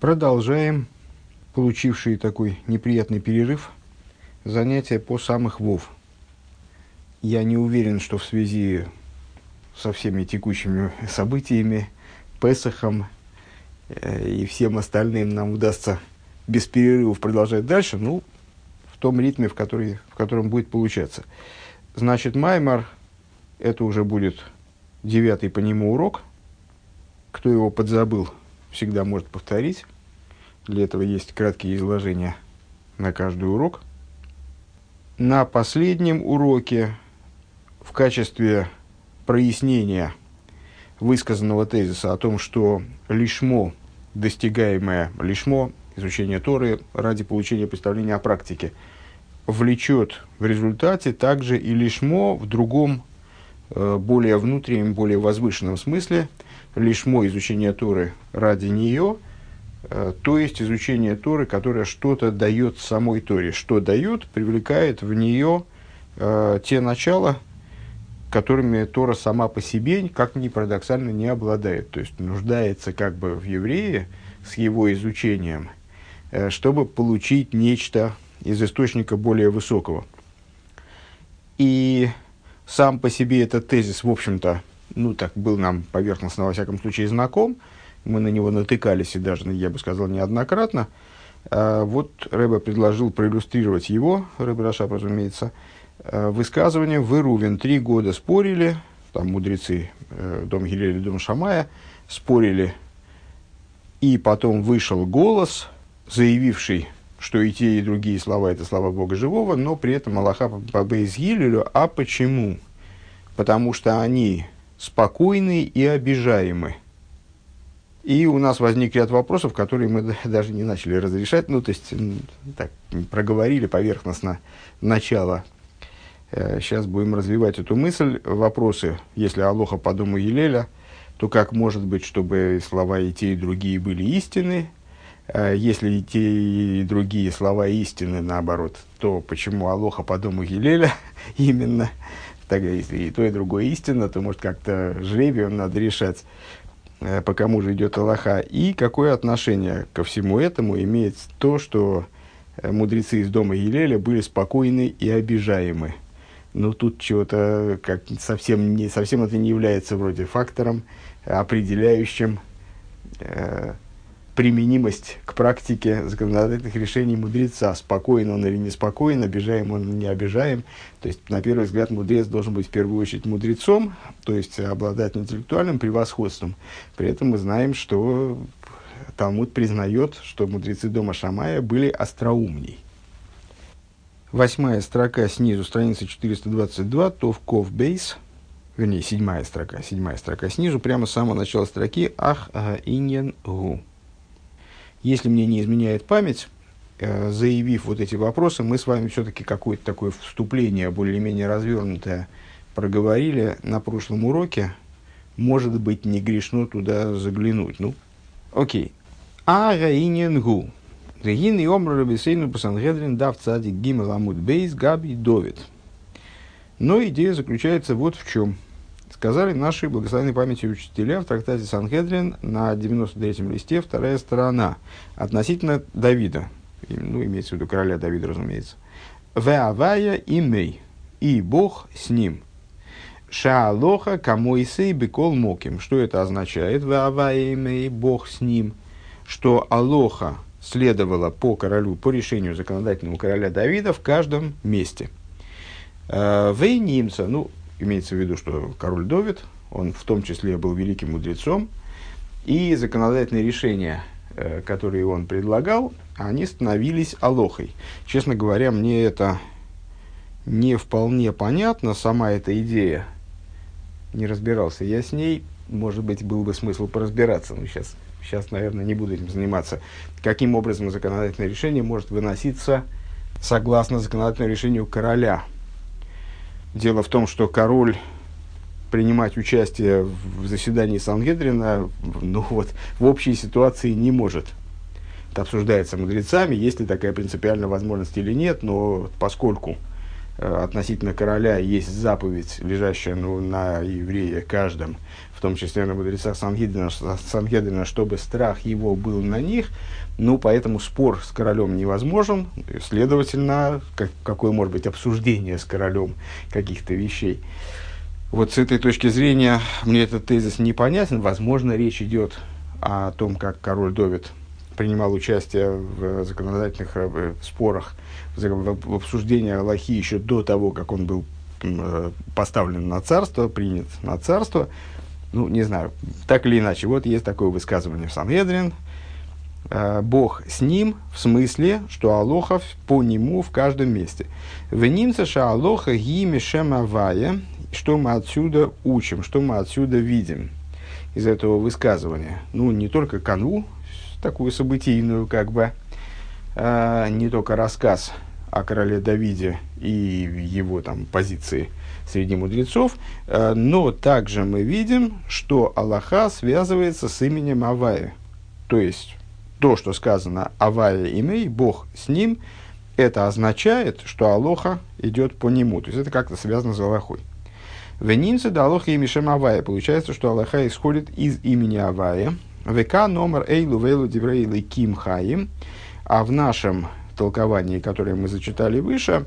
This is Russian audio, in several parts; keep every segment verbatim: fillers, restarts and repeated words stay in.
Продолжаем, получивший такой неприятный перерыв, занятия по самых вов. Я не уверен, что в связи со всеми текущими событиями, Песахом э, и всем остальным нам удастся без перерывов продолжать дальше, ну, в том ритме, в, который, в котором будет получаться. Значит, Маймар, это уже будет девятый по нему урок. Кто его подзабыл, всегда может повторить. Для этого есть краткие изложения на каждый урок. На последнем уроке в качестве прояснения высказанного тезиса о том, что лишмо, достигаемое лишмо, изучение Торы ради получения представления о практике, влечет в результате также и лишмо в другом, более внутреннем, более возвышенном смысле, лишмо изучение Торы ради нее, то есть изучение Торы, которое что-то дает самой Торе. Что дает, привлекает в нее э, те начала, которыми Тора сама по себе, как ни парадоксально, не обладает. То есть нуждается как бы в еврее с его изучением, э, чтобы получить нечто из источника более высокого. И сам по себе этот тезис, в общем-то, ну так был нам поверхностно, во всяком случае, знаком. Мы на него натыкались, и даже, я бы сказал, неоднократно. А вот Ребе предложил проиллюстрировать его, Ребе Рашаб, разумеется, высказыванием: «Вы, Рувен, три года спорили», там мудрецы э, дом Гилеля и дом Шамая спорили, и потом вышел голос, заявивший, что и те, и другие слова – это слова Бога живого, но при этом Аллаха по Бейс Гилелю. А почему? Потому что они спокойны и обижаемы. И у нас возник ряд вопросов, которые мы даже не начали разрешать. Ну, то есть, так, проговорили поверхностно начало. Сейчас будем развивать эту мысль. Вопросы: если Алоха по дому Гилеля, то как может быть, чтобы слова и те, и другие были истины? Если и те, и другие слова истины, наоборот, то почему Алоха по дому Гилеля именно? Тогда, если и то, и другое истина, то, может, как-то жребием надо решать, по кому же идет Аллаха, и какое отношение ко всему этому имеет то, что мудрецы из дома Гилеля были спокойны и обижаемы. Ну, тут чего-то как совсем, не, совсем это не является вроде фактором, определяющим э, применимость к практике законодательных решений мудреца. Спокоен он или неспокоен, обижаем он или не обижаем. То есть, на первый взгляд, мудрец должен быть в первую очередь мудрецом, то есть обладать интеллектуальным превосходством. При этом мы знаем, что Талмуд признает, что мудрецы дома Шамая были остроумней. Восьмая строка снизу, страница четыреста двадцать два, Тов Ков Бейс, вернее, седьмая строка, седьмая строка снизу, прямо с самого начала строки, Ах Иньян Гу. Если мне не изменяет память, э, заявив вот эти вопросы, мы с вами все-таки какое-то такое вступление, более-менее развернутое, проговорили на прошлом уроке. Может быть, не грешно туда заглянуть. Ну, окей. А Раинингу. Регин и Омра Рабисейну Пасангедрин дав цадик гимел амуд бейс габи довид. Но идея заключается вот в чем. Сказали наши благословенной памяти учителя в трактате Сангедрин на девяносто третьем листе, вторая сторона, относительно Давида, ну, имеется в виду короля Давида, разумеется. «Веавая имей, и Бог с ним. Шаалоха камойсей бекол моким». Что это означает? «Веавая имей, Бог с ним». Что Алоха следовала по королю, по решению законодательного короля Давида в каждом месте. «Вейнимца», ну, имеется в виду, что король Давид, он в том числе был великим мудрецом, и законодательные решения, э, которые он предлагал, они становились алохой. Честно говоря, мне это не вполне понятно, сама эта идея. Не разбирался я с ней, может быть, был бы смысл поразбираться, но сейчас, сейчас, наверное, не буду этим заниматься. Каким образом законодательное решение может выноситься согласно законодательному решению короля? Дело в том, что король принимать участие в заседании Сангедрина, ну вот, в общей ситуации не может. Это обсуждается мудрецами, есть ли такая принципиальная возможность или нет, но поскольку относительно короля есть заповедь, лежащая ну, на еврея каждом, в том числе на мудрецах Сангедрина, Сангедрина, чтобы страх его был на них, ну, поэтому спор с королем невозможен, следовательно, как, какое может быть обсуждение с королем каких-то вещей. Вот с этой точки зрения мне этот тезис непонятен. Возможно, речь идет о том, как король Довид принимал участие в законодательных спорах, в обсуждении Алахи еще до того, как он был поставлен на царство, принят на царство. Ну, не знаю, так или иначе. Вот есть такое высказывание в Сангедрин. Бог с ним, в смысле, что Алоха по нему в каждом месте. «Венимца ша Алоха ги мишем авая», что мы отсюда учим, что мы отсюда видим из этого высказывания. Ну, не только канву, такую событийную, как бы, а, не только рассказ о короле Давиде и его там позиции среди мудрецов, а, но также мы видим, что Аллаха связывается с именем Авая. То есть, то, что сказано «Авая имей», Бог с ним, это означает, что Алоха идет по нему. То есть, это как-то связано с Аллахой. Венинце да Алоха и Мишем Авая. Получается, что Аллаха исходит из имени Авая. ВК номер Эйлу Вейлу Диврейлы Ким Хаим. А в нашем толковании, которое мы зачитали выше,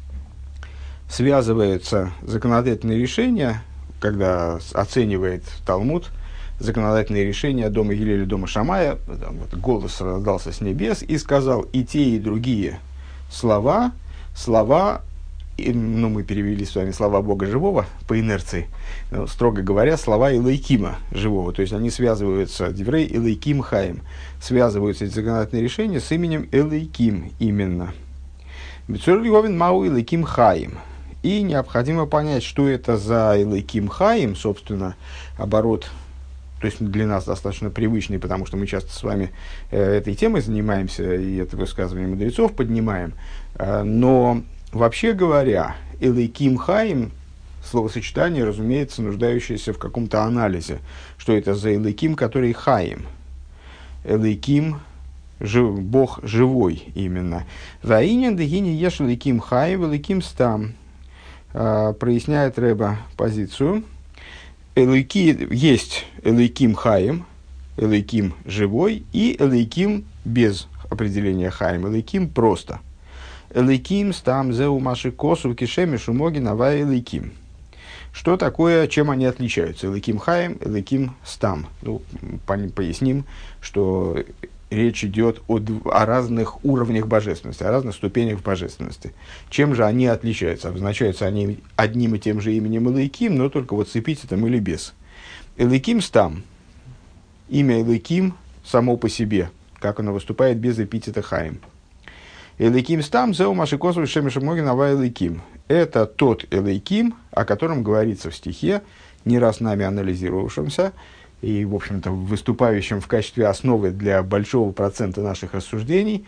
связываются законодательные решения, когда оценивает Талмуд законодательные решения дома Гилеля, дома Шамая, там, вот, голос раздался с небес и сказал: и те, и другие слова, слова, и, ну, мы перевели с вами слова Бога живого по инерции, но, строго говоря, слова Элейкима живого, то есть они связываются, Диврей Элейким Хаим, связываются эти законодательные решения с именем Элейким именно. Бецур Львовин Мау Элейким Хаим. И необходимо понять, что это за Элейким Хаим, собственно, оборот, то есть для нас достаточно привычный, потому что мы часто с вами э, этой темой занимаемся и это высказывание мудрецов поднимаем. Э, но вообще говоря, Элейким Хаим, словосочетание, разумеется, нуждающееся в каком-то анализе. Что это за Элейким, который Хаим? Элейким, жив, Бог живой именно. Ваинен дегини еш Элейким Хаим, Элейким стам. Э, проясняет Рэба позицию. Элейки, есть Элейким Хаим, Элейким живой, и Элейким без определения Хаим, Элейким просто. Элейким стам зеу маши косу кишеми шумоги навай Элейким. Что такое, чем они отличаются? Элейким Хаим, Элейким стам. Ну, поясним, что речь идет о, о разных уровнях божественности, о разных ступенях божественности. Чем же они отличаются? Обозначаются они одним и тем же именем Элейким, но только вот с эпитетом или без. Элейким стам. Имя Элейким само по себе, как оно выступает без эпитета Хаим. Элейким стам зеу машикосу шемешемоги нава Элейким. Это тот Элейким, о котором говорится в стихе, не раз нами анализировавшемся, и, в общем-то, выступающим в качестве основы для большого процента наших рассуждений: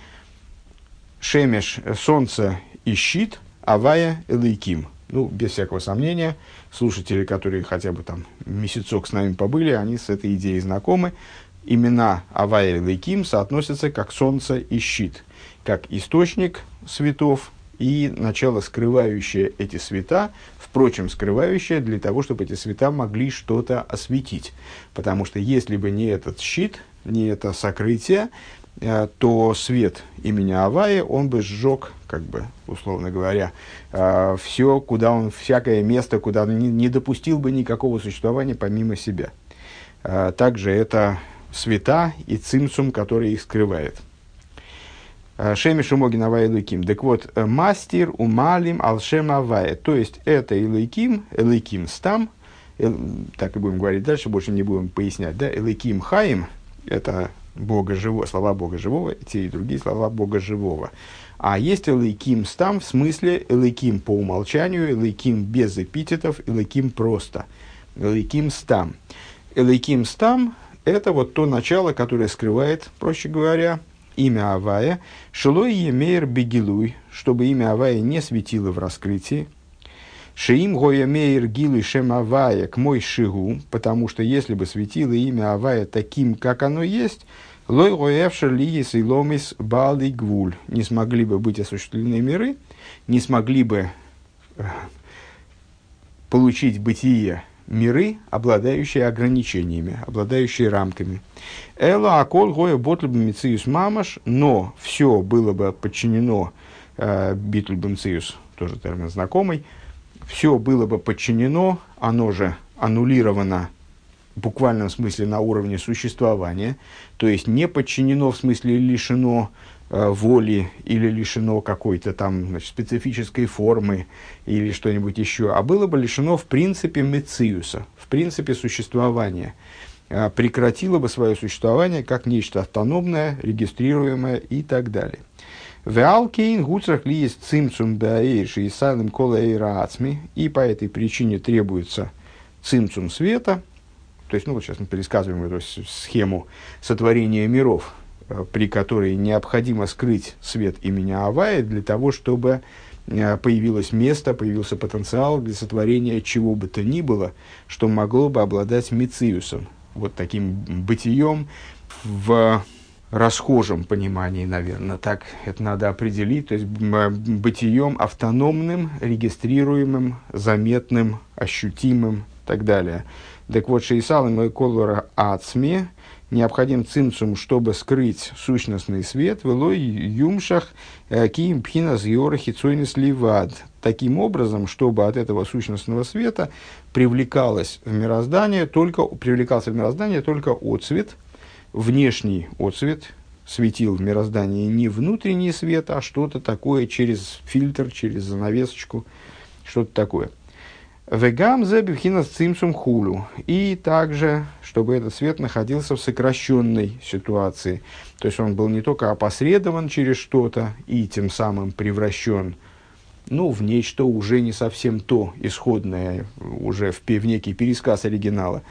Шемеш, солнце и щит, Авая Элейким. Ну, без всякого сомнения, слушатели, которые хотя бы там месяцок с нами побыли, они с этой идеей знакомы. Имена Авая Элейким соотносятся как солнце и щит, как источник светов и начало, скрывающее эти света, впрочем, скрывающее для того, чтобы эти света могли что-то осветить. Потому что если бы не этот щит, не это сокрытие, то свет имени Авая, он бы сжег, как бы, условно говоря, все, куда он, всякое место, куда он не, не допустил бы никакого существования помимо себя. Также это света и цимсум, который их скрывает. Шемиш умогин авай Элейким. Так вот, мастер умалим алшем авая. То есть, это Элейким, Элейким стам, э, так и будем говорить дальше, больше не будем пояснять, да, Элейким хаим, это Бога живого, слова Бога живого, те и другие слова Бога живого. А есть Элейким стам, в смысле Элейким по умолчанию, Элейким без эпитетов, Элейким просто. Элейким стам. Элейким стам – это вот то начало, которое скрывает, проще говоря, имя Авая, шелой емейр бегилуй, чтобы имя Авая не светило в раскрытии, шеим гоемейр гилуй шем Авая к мой шигу, потому что если бы светило имя Авая таким, как оно есть, лой гоевшер лигис и ломис балый гвуль, не смогли бы быть осуществлены миры, не смогли бы получить бытие миры, обладающие ограничениями, обладающие рамками. Эла акол гоя ботль бамициус мамаш, но все было бы подчинено, э, битль бамициус, тоже термин знакомый, все было бы подчинено, оно же аннулировано в буквальном смысле на уровне существования, то есть не подчинено в смысле лишено э, воли или лишено какой-то там, значит, специфической формы или что-нибудь еще, а было бы лишено в принципе мециуса, в принципе существования, э, прекратило бы свое существование как нечто автономное, регистрируемое и так далее. Веалкейн гуцрах ли есть цимцум баэйши и салым кола эйра ацми, и по этой причине требуется цимцум света. То есть, ну вот сейчас мы пересказываем эту схему сотворения миров, при которой необходимо скрыть свет имени Авая для того, чтобы появилось место, появился потенциал для сотворения чего бы то ни было, что могло бы обладать мециусом, вот таким бытием в расхожем понимании, наверное, так это надо определить, то есть бытием автономным, регистрируемым, заметным, ощутимым и так далее. Так вот, шейсал и мой колор ацми необходим цимцум, чтобы скрыть сущностный свет, велой юмшах киим пхинас йорахи цойнис ливад. Таким образом, чтобы от этого сущностного света привлекалось в мироздание только, привлекался в мироздание только отцвет, внешний отцвет, светил в мироздании не внутренний свет, а что-то такое через фильтр, через занавесочку, что-то такое. Вегам зе бифхинас цимсум хулю. И также, чтобы этот свет находился в сокращенной ситуации. То есть он был не только опосредован через что-то и тем самым превращен, ну, в нечто уже не совсем то, исходное, уже в, в некий пересказ оригинала.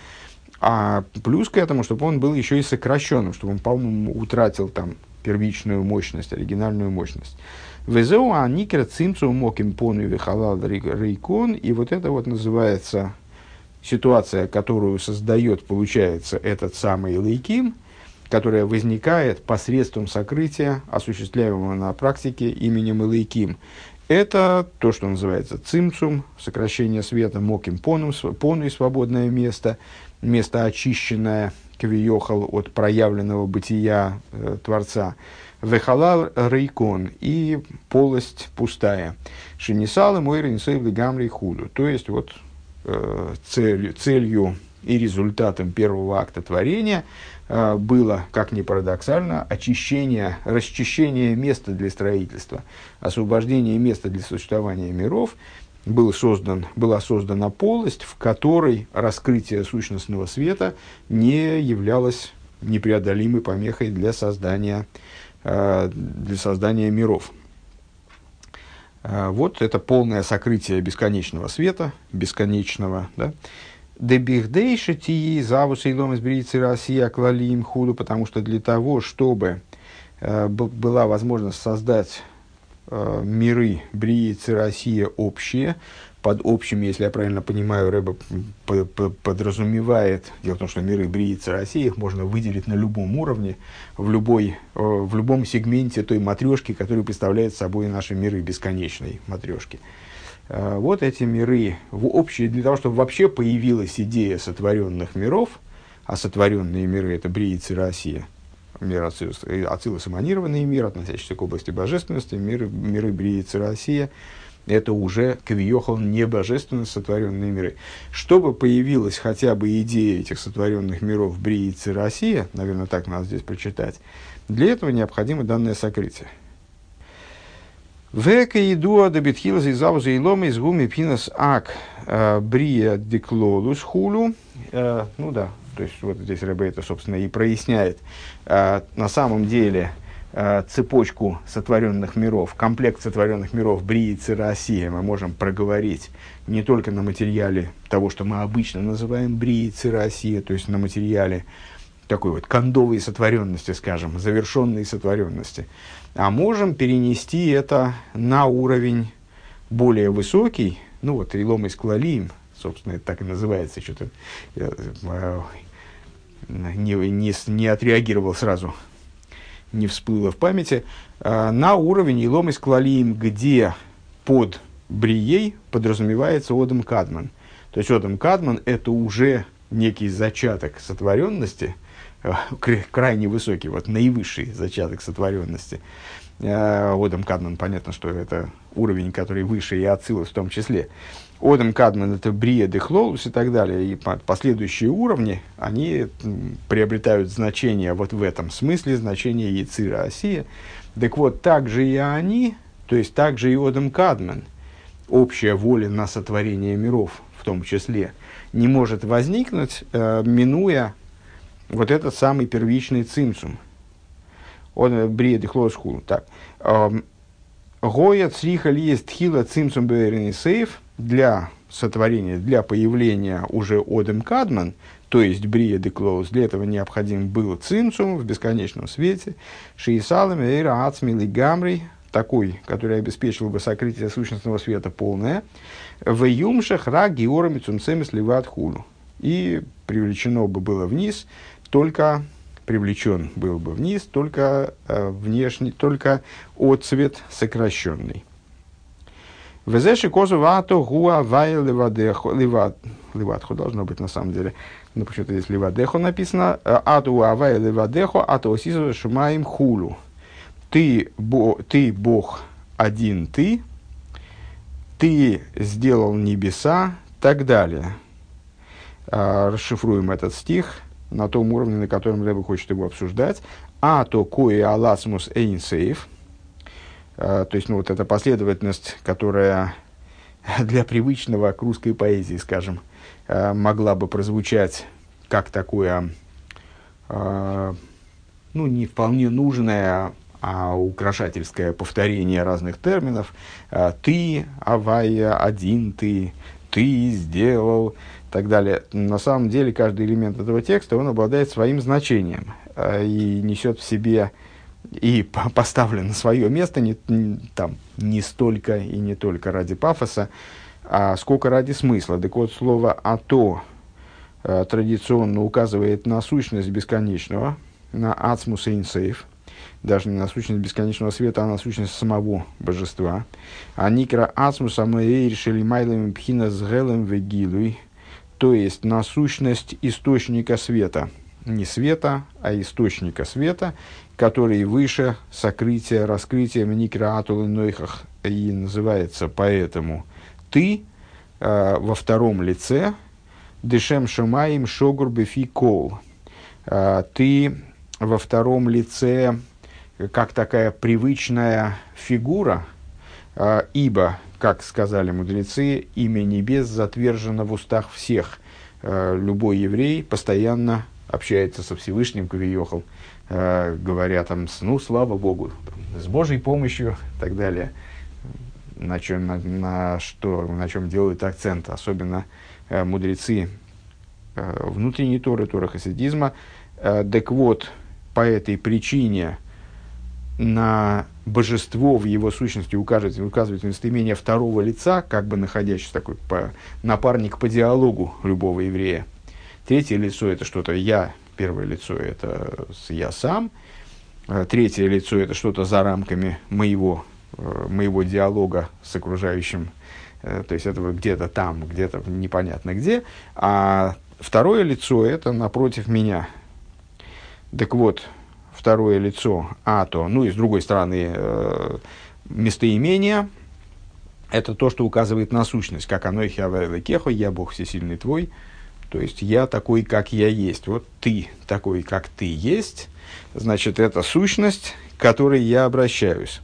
А плюс к этому, чтобы он был еще и сокращенным, чтобы он, по-моему, утратил там первичную мощность, оригинальную мощность. Везеу аникер цимцу моким пону вихалал рейкон. И вот это вот называется ситуация, которую создает, получается, этот самый лейким, которая возникает посредством сокрытия, осуществляемого на практике именем лейким. Это то, что называется цимцум, сокращение света, моким пону, пону и свободное место, место очищенное, квиохал, от проявленного бытия э, Творца. Вехалал рейкон, и полость пустая. Шинисалы мой ренсейвли гамри худу. То есть, вот э, целью, целью и результатом первого акта творения э, было, как ни парадоксально, очищение, расчищение места для строительства, освобождение места для существования миров. Был создан, была создана полость, в которой раскрытие сущностного света не являлось непреодолимой помехой для создания для создания миров. Вот это полное сокрытие бесконечного света, бесконечного, да. Дебихдейшити завуса и лом изберите Россия клалим худу, потому что для того, чтобы э, была возможность создать э, миры Брии Россия общие, под общим, если я правильно понимаю, Рэбе подразумевает, дело в том, что миры Брии России их можно выделить на любом уровне, в, любой, в любом сегменте той матрешки, которую представляет собой наши миры бесконечной матрешки. Вот эти миры, общие, для того, чтобы вообще появилась идея сотворенных миров, а сотворенные миры — это Брии Россия, мир Ацилус эманированный мир, относящийся к области божественности, миры, миры Брии Россия — это уже кавиохал не божественно сотворенные миры. Чтобы появилась хотя бы идея этих сотворенных миров Брии Россия, наверное, так надо здесь прочитать, для этого необходимо данное сокрытие. Века идуа дебитхилас и зауза и лома из гуми пинас ак брия деклолус хулю. Ну да, то есть вот здесь Ребе это, собственно, и проясняет. На самом деле цепочку сотворенных миров, комплект сотворенных миров Брии Россия мы можем проговорить не только на материале того, что мы обычно называем Брии Россия, то есть на материале такой вот кондовой сотворенности, скажем, завершенной сотворенности, а можем перенести это на уровень более высокий, ну вот Илом из Клалим, собственно, это так и называется, что-то я, не, не, не отреагировал сразу, не всплыло в памяти, э, на уровень Илом из Клалим, где под брией подразумевается Одам Кадман. То есть Одам Кадман – это уже некий зачаток сотворенности, крайне высокий, вот наивысший зачаток сотворенности. Одам Кадман, понятно, что это уровень, который выше и Ацилус в том числе. Одам Кадман – это Брия Дехлолус и так далее. И последующие уровни, они приобретают значение вот в этом смысле, значение Яцира Осия. Так вот, так же и они, то есть так же и Одам Кадман, общая воля на сотворение миров в том числе, не может возникнуть, э, минуя вот этот самый первичный цимсум. Он Брия Дехлолус хулу. Так. Гоя цриха есть тхила цимсум бэйрни сейф для сотворения, для появления уже Одам Кадман, то есть Брия Дехлолус, для этого необходим был цимсум в бесконечном свете, шиисалам эйра ацмили гамри, такой, который обеспечил бы сокрытие сущностного света полное, в юмшах ра георами цумцеми сливат хулу. И привлечено бы было вниз, только привлечен был бы вниз, только э, внешний, только отцвет сокращенный. Везеши козу вато гуа вай ливадехо, ливадхо должно быть на самом деле, но почему-то здесь ливадехо написано, ату авай ливадехо, ату осизу шумаим хулу. Ты, бо, ты Бог один ты, ты сделал небеса, так далее. А, расшифруем этот стих на том уровне, на котором Ребе хочет его обсуждать. А то кое аласмус эйнсейф. То есть, ну, вот эта последовательность, которая для привычного к русской поэзии, скажем, могла бы прозвучать как такое, ну, не вполне нужное, а украшательское повторение разных терминов. Ты, авая, один ты, ты сделал, и так далее. На самом деле, каждый элемент этого текста, он обладает своим значением и несет в себе, и поставлен на свое место не, там, не столько и не только ради пафоса, а сколько ради смысла. Так вот, слово «ато» традиционно указывает на сущность бесконечного, на ацмус эйнсейф, даже не на сущность бесконечного света, а на сущность самого божества. А никра ацмус амэйр шелимайлем пхина сгелем вегилуй, то есть на сущность источника света. Не света, а источника света, который выше сокрытия, раскрытия никра атул нойхах, и называется поэтому «ты» э, во втором лице «дешем шамаим шогур бефи кол». Э, «Ты» во втором лице как такая привычная фигура, э, ибо, как сказали мудрецы, имя небес затвержено в устах всех. Э, любой еврей постоянно общается со Всевышним, Кавиохал, э, говоря там, ну, слава Богу, с Божьей помощью и так далее, на чем, на, на что, на чем делают акцент, особенно э, мудрецы э, внутренней Торы, Торы хасидизма. Э, так вот, по этой причине на божество в его сущности указывает, указывает местоимение второго лица, как бы находящийся такой по, напарник по диалогу любого еврея. Третье лицо – это что-то «я», первое лицо – это «я сам», третье лицо – это что-то за рамками моего, моего диалога с окружающим, то есть это где-то там, где-то непонятно где, а второе лицо – это напротив меня. Так вот, второе лицо «ато», ну и с другой стороны местоимение – это то, что указывает на сущность, как «оно хиавэ кехо», «я Бог всесильный твой». То есть, я такой, как я есть. Вот ты такой, как ты есть. Значит, это сущность, к которой я обращаюсь.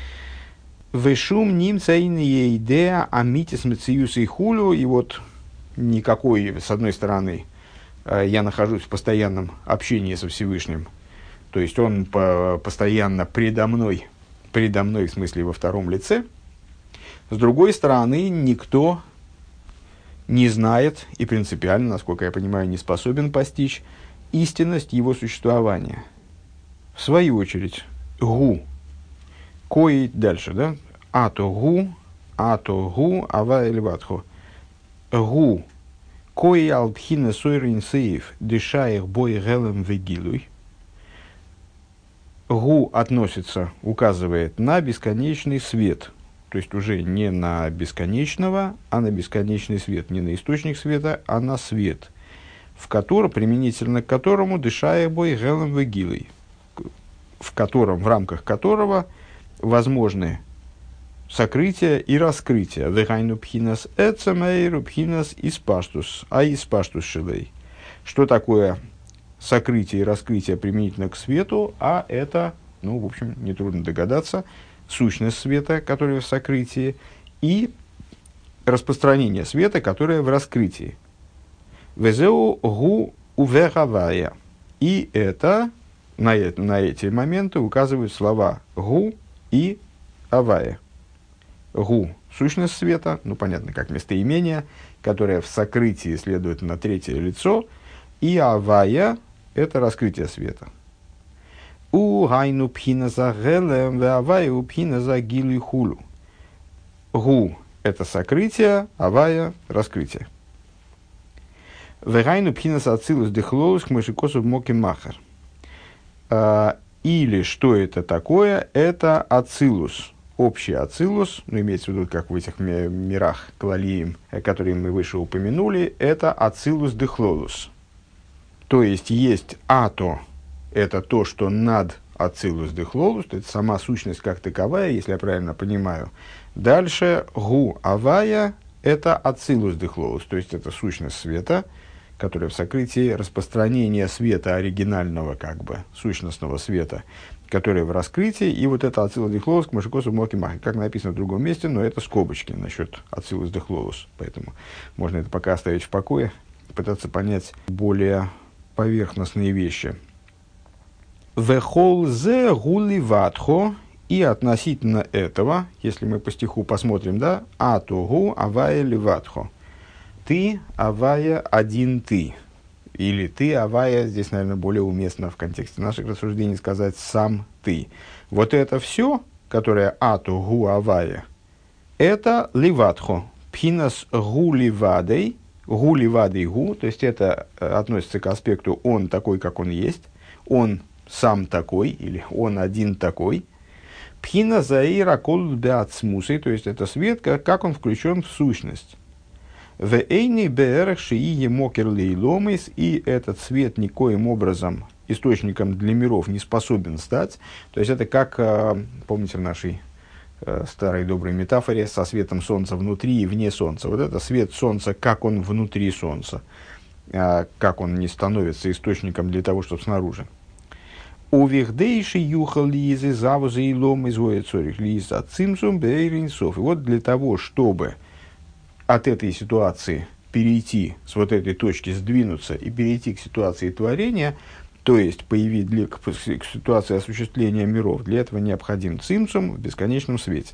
Вешум нимцаин идея амитис мециюс и хулю. И вот никакой, с одной стороны, я нахожусь в постоянном общении со Всевышним. То есть, он по- постоянно предо мной. Предо мной, в смысле, во втором лице. С другой стороны, никто не знает и принципиально, насколько я понимаю, не способен постичь истинность его существования. В свою очередь, гу, кои дальше, да? Ато гу, ато гу, ава эльватху. Гу, кои алпхина сойрин сейф, дышаях бой гелем вегилуй. Гу относится, указывает на бесконечный свет. то есть уже не на бесконечного, а на бесконечный свет, не на источник света, а на свет, в котором, применительно к которому дышая бой гелем вегилой, в котором, в рамках которого возможны сокрытие и раскрытие. Вегайну пхинас эцемейру пхинас испаштус, а испаштус шилей. Что такое сокрытие и раскрытие применительно к свету? А это, ну, в общем, нетрудно догадаться, сущность света, которая в сокрытии, и распространение света, которое в раскрытии. Везеу гу увехавая. И это, на, это, на эти моменты указывают слова гу и авая. Гу – сущность света, ну, понятно, как местоимение, которое в сокрытии следует на третье лицо, и авая – это раскрытие света. У гайну пхина за гелем, ве авая у пхина за гилу и хулу. Гу – это сокрытие, авая – раскрытие. Ве гайну пхина за ацилус дехлолус хмешикосу моки махар. Или что это такое? Это ацилус. Общий ацилус, ну, имеется в виду, как в этих мирах клалиим, которые мы выше упомянули, это ацилус дехлолус. То есть, есть ато, это то, что над ацилус дехлолус, это сама сущность как таковая, если я правильно понимаю. Дальше гу авая, это ацилус дехлолус, то есть, это сущность света, которая в сокрытии распространения света оригинального, как бы, сущностного света, которое в раскрытии, и вот это ацилус дехлолус к машикосу моки махи, как написано в другом месте, но это скобочки насчет ацилус дехлолус, поэтому можно это пока оставить в покое, пытаться понять более поверхностные вещи. Вехол зе гули ватхо, и относительно этого, если мы по стиху посмотрим, да, атогу авая ливатхо, ты, авая, один ты. Или ты, авая, здесь, наверное, более уместно в контексте наших рассуждений сказать сам ты. Вот это все, которое ату гу авая, это ливатхо, пхинас гу ливадей, гу ливадей гу, то есть это относится к аспекту он такой, как он есть, он сам такой, или он один такой. Пхина заира кол беацмусой, то есть это свет, как он включен в сущность. И этот свет никоим образом источником для миров не способен стать. То есть это как, помните в нашей старой доброй метафоре, со светом солнца внутри и вне солнца. Вот это свет солнца, как он внутри солнца, как он не становится источником для того, чтобы снаружи. Увихдейши юхал лизы завузы и лом изоя цорих лиза цимсум бейринсов. И вот для того, чтобы от этой ситуации перейти, с вот этой точки сдвинуться и перейти к ситуации творения, то есть появить для, к, к ситуации осуществления миров, для этого необходим цимсум в бесконечном свете.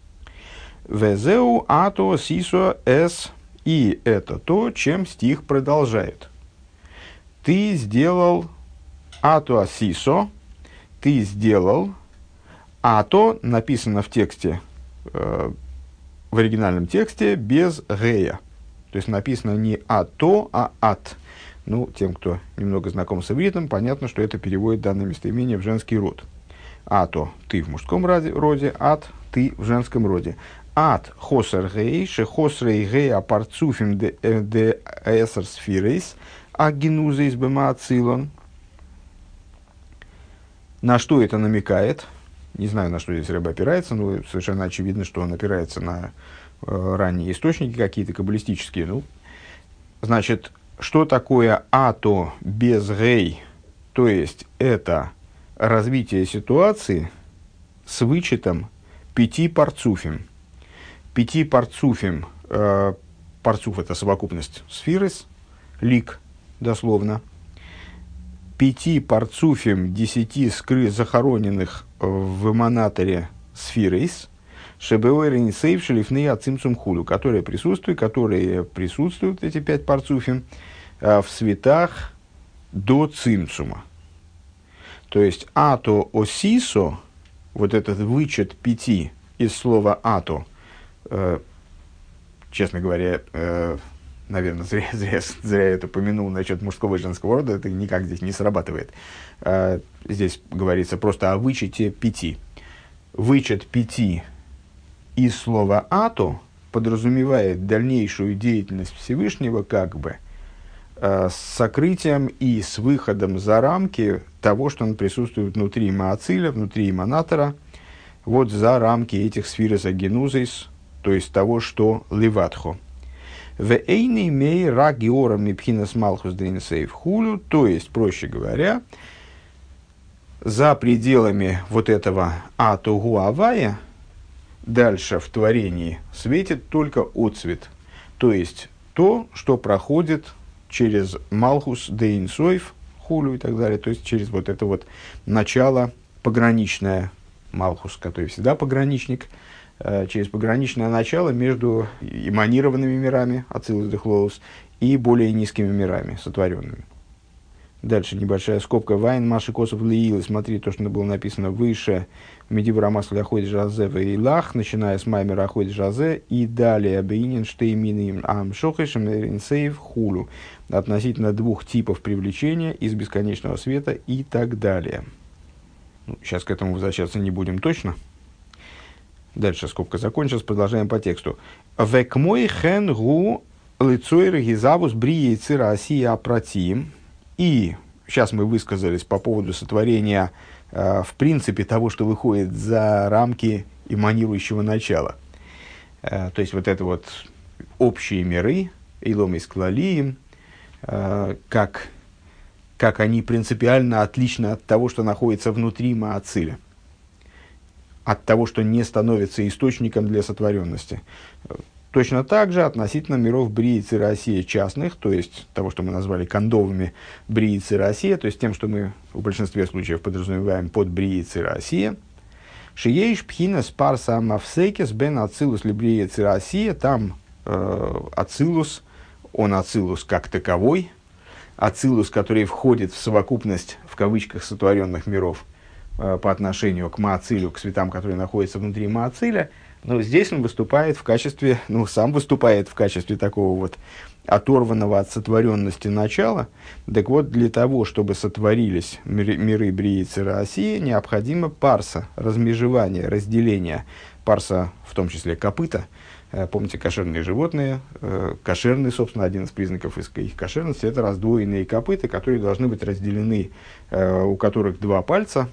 Везеу ато сисо эс, и это то, чем стих продолжает. Ты сделал ато сисо, ты сделал, ато написано в тексте, э, в оригинальном тексте без гея. То есть написано не ато, а ат. Ну, тем, кто немного знаком с ивритом, понятно, что это переводит данное местоимение в женский род. Ато – ты в мужском роде, ат – ты в женском роде. Ат хосер гей, ше хосрей гей апарцуфим де эсер сфирейс, а генузейс бема ацилон. На что это намекает? Не знаю, на что здесь рыба опирается, но совершенно очевидно, что он опирается на э, ранние источники какие-то каббалистические. Ну, значит, что такое ато без гей? То есть, это развитие ситуации с вычетом пяти парцуфим. Пяти парцуфим, э, парцуф – это совокупность сфирис, лик, дословно. Пяти парцуфим, десяти скры захороненных в эманаторе сфирейс, шебеуэрин сейв шелифны ацимцум худу, которые присутствуют, которые присутствуют, эти пять парцуфим, в светах до цимцума. То есть, ато осисо, вот этот вычет пяти из слова ато, э, честно говоря, э, наверное, зря, зря, зря я это помянул насчет мужского и женского рода, это никак здесь не срабатывает. Э, здесь говорится просто о вычете пяти. Вычет пяти И слово «ато» подразумевает дальнейшую деятельность Всевышнего как бы э, с сокрытием и с выходом за рамки того, что он присутствует внутри Маациля, внутри Иманатора, вот за рамки этих сфирос агенузис, то есть того, что леватхо. В эйни мей рагиора мипхинас малхус дейнсейв хулю, то есть, проще говоря, за пределами вот этого атогу авая, дальше в творении светит только отцвет, то есть то, что проходит через малхус дейнсойв хулю и так далее, то есть через вот это вот начало пограничное, малхус, который всегда пограничник, э, через пограничное начало между эманированными мирами, ацилус дехлоус, и более низкими мирами, сотворенными. Дальше небольшая скобка. Вайн Маши Косов Лиилы. Смотри, то, что было написано выше. Медибра Масля Ходь Жазе Вейлах, начиная с Маймера Ходь Жазе, и далее Бейнин Штеймин Ам Шохешем Ринсейв Хулу. Относительно двух типов привлечения из бесконечного света и так далее. Ну, сейчас к этому возвращаться не будем точно. Дальше скобка закончилась, продолжаем по тексту. Век мой хен гу лицойр гизавус брии цира асия апратим. И сейчас мы высказались по поводу сотворения, э, в принципе, того, что выходит за рамки эманирующего начала. Э, то есть, вот это вот общие миры, Эйлом и Склалиим, э, как, как они принципиально отличны от того, что находится внутри Маациля, от того, что не становится источником для сотворенности. Точно так же относительно миров Брии Цира Асия частных, то есть того, что мы назвали кондовыми Брии Цира Асия, то есть тем, что мы в большинстве случаев подразумеваем под Брии Цира Асия. Шиеиш пхина спарса мавсекес бен ацилус ли Брии Цира Асия, там э, ацилус, он ацилус как таковой, ацилус, который входит в совокупность, в кавычках, сотворенных миров э, по отношению к Маацилю, к светам, которые находятся внутри Маациля. Но здесь он выступает в качестве, ну, сам выступает в качестве такого вот оторванного от сотворенности начала. Так вот, для того, чтобы сотворились миры, миры Брии Цира Асия, необходимо парса, размежевание, разделение. Парса, в том числе копыта. Помните, кошерные животные, кошерный, собственно, один из признаков их кошерности, это раздвоенные копыта, которые должны быть разделены, у которых два пальца,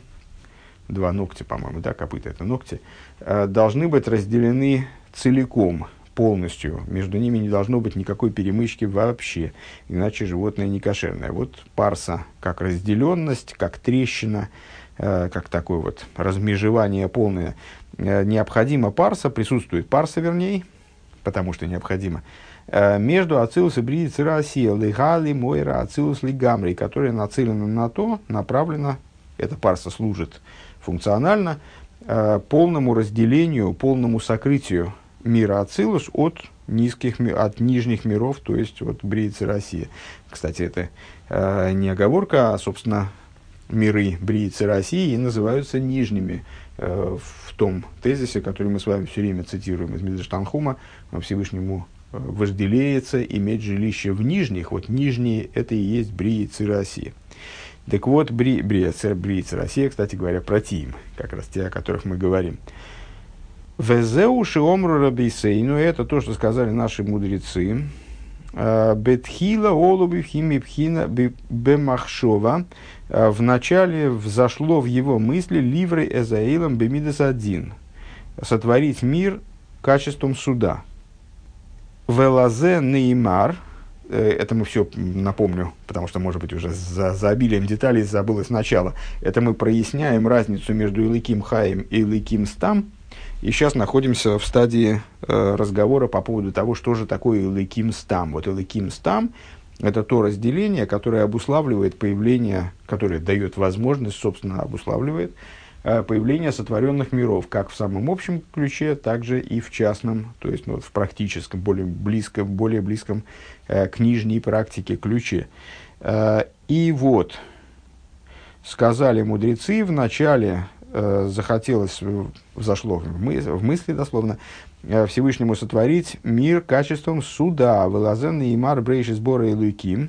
два ногтя, по-моему, да, копыта это ногти, э, должны быть разделены целиком, полностью. Между ними не должно быть никакой перемычки вообще, иначе животное не кошерное. Вот парса как разделенность, как трещина, э, как такое вот размежевание полное. Э, необходимо парса, присутствует парса, вернее, потому что необходимо, э, между ацилус и брии цира асия, лигали мойра ацилус лигамри, которая нацелена на то, направлена, эта парса служит функционально э, полному разделению, полному сокрытию мира Ацилус от, низких, от нижних миров, то есть от Брии Цира Асия. Кстати, это э, не оговорка, а, собственно, миры Брии Цира Асии и называются нижними э, в том тезисе, который мы с вами все время цитируем из Мидраш Танхума. Всевышнему вожделеется иметь жилище в нижних. Вот нижние – это и есть Брии Цира Асия. Так вот, Бри, Брия, Брия Цира Асия, кстати говоря, протим, как раз те, о которых мы говорим. Везеу шиомру рабисейну, это то, что сказали наши мудрецы. Бетхила олуби хими пхина бемахшова. Вначале взошло в его мысли ливры эзаилом бемидас один. Сотворить мир качеством суда. Велазе неймар. Это мы все, напомню, потому что, может быть, уже за, за обилием деталей забылось начало. Это мы проясняем разницу между Элоким Хаим и Элоким Стам. И сейчас находимся в стадии э, разговора по поводу того, что же такое Элоким Стам. Вот Элоким Стам – это то разделение, которое обуславливает появление, которое дает возможность, собственно, обуславливает э, появление сотворенных миров, как в самом общем ключе, так же и в частном, то есть ну, вот в практическом, более близком, более близком э, к нижней практике ключе. Э, и вот, сказали мудрецы, вначале э, захотелось, взошло в, мы, в мысли дословно, э, Всевышнему сотворить мир качеством суда, вылазенный имар брейши сбора Элоким.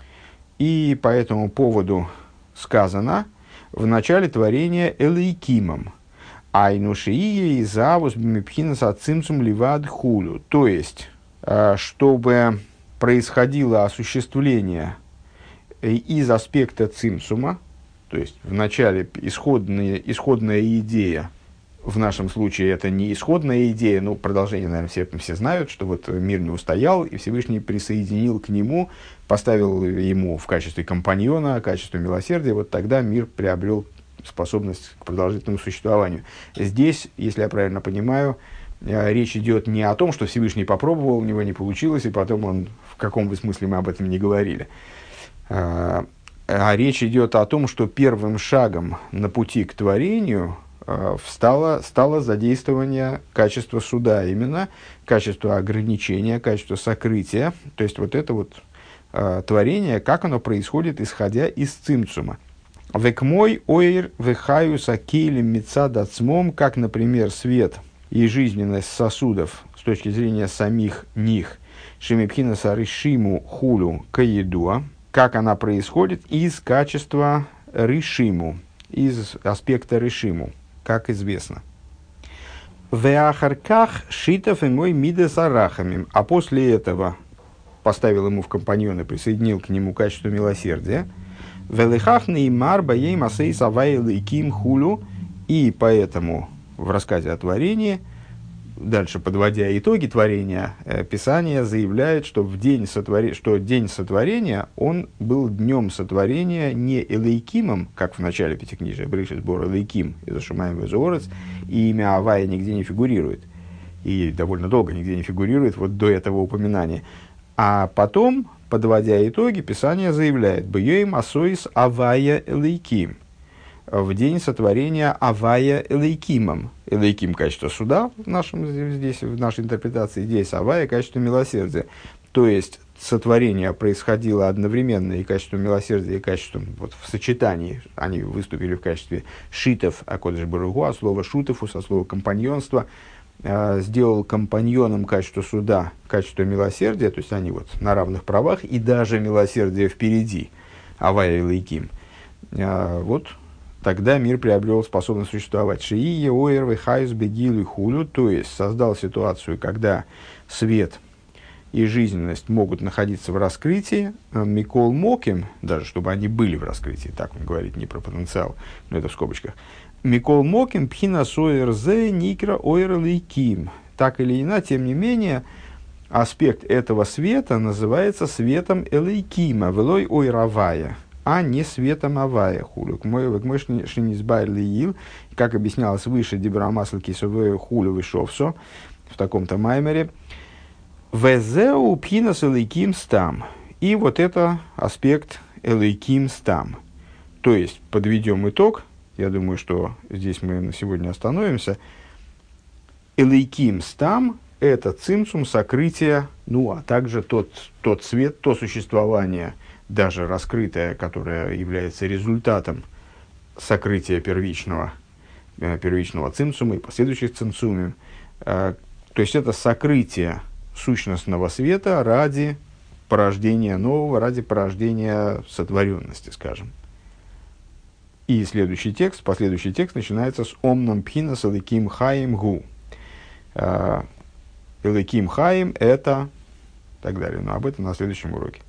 И по этому поводу сказано в начале творения Элокимом. Айнушии и завус бимипхинас ацимцум ливад хулю. То есть, чтобы происходило осуществление из аспекта цимсума, то есть в начале исходная, исходная идея, в нашем случае это не исходная идея, но продолжение, наверное, все, все знают, что вот мир не устоял, и Всевышний присоединил к нему, поставил ему в качестве компаньона, в качестве милосердия, вот тогда мир приобрел способность к продолжительному существованию. Здесь, если я правильно понимаю, речь идет не о том, что Всевышний попробовал, у него не получилось, и потом он, в каком бы смысле мы об этом не говорили. А речь идет о том, что первым шагом на пути к творению стало, стало задействование качества суда, именно качество ограничения, качество сокрытия. То есть, вот это вот творение, как оно происходит, исходя из цимцума. Век мой ойр вехаю сакелем мецад ацмом, как, например, свет и жизненность сосудов с точки зрения самих них, шемипхина саришиму хулю каедуа, как она происходит из качества решиму, из аспекта решиму, как известно. Веахарках шитов и мой мидес арахамим, а после этого поставил ему в компаньоны, присоединил к нему качество милосердия. Велихах неймар баей масей савай лейким хулю, и поэтому в рассказе о творении, дальше подводя итоги творения, Писание заявляет, что, в день, сотвор... что день сотворения, он был днем сотворения не элейкимом, как в начале Пятикнижия, Бришис Бор элейким, из Ашумаем Везуорец, и имя Авая нигде не фигурирует, и довольно долго нигде не фигурирует, вот до этого упоминания. А потом, подводя итоги, Писание заявляет: «Бьёим асоис авая элейким». В день сотворения авая элейкимом. Элейким – качество суда в, нашем, здесь, в нашей интерпретации, здесь авая – качество милосердия. То есть, сотворение происходило одновременно и качеством милосердия, и качеством, вот, в сочетании. Они выступили в качестве шитов, а кодыш баругу, а слово шутову, со слова компаньонство, сделал компаньоном качество суда, качество милосердия, то есть они вот на равных правах, и даже милосердие впереди, авая элейким. Вот тогда мир приобрел способность существовать. Шиие оэр вехайс бегилу хулю, то есть создал ситуацию, когда свет и жизненность могут находиться в раскрытии, микол моким, даже чтобы они были в раскрытии, так он говорит, не про потенциал, но это в скобочках. Микол моким пхина соэр зе никра оэр лейким. Так или иначе, тем не менее, аспект этого света называется светом элейкима, велой ойравая, а не светом авая. Хулюк мой мой шинизбайр лиил, как объяснялось выше, дибрамасл кисовое хулю вишовсо в таком-то маймере. Везеу пхинас элейким стам. И вот это аспект элейким стам. То есть, подведем итог. Я думаю, что здесь мы на сегодня остановимся. Элейким стам – это цимсум, сокрытие, ну, а также тот, тот свет, то существование, даже раскрытое, которое является результатом сокрытия первичного, первичного цимсума и последующих цимсумов. То есть, это сокрытие сущностного света ради порождения нового, ради порождения сотворенности, скажем. И следующий текст, последующий текст начинается с «Омнам пхинас элейким хаим гу». Элейким хаим – это… так далее. Но об этом на следующем уроке.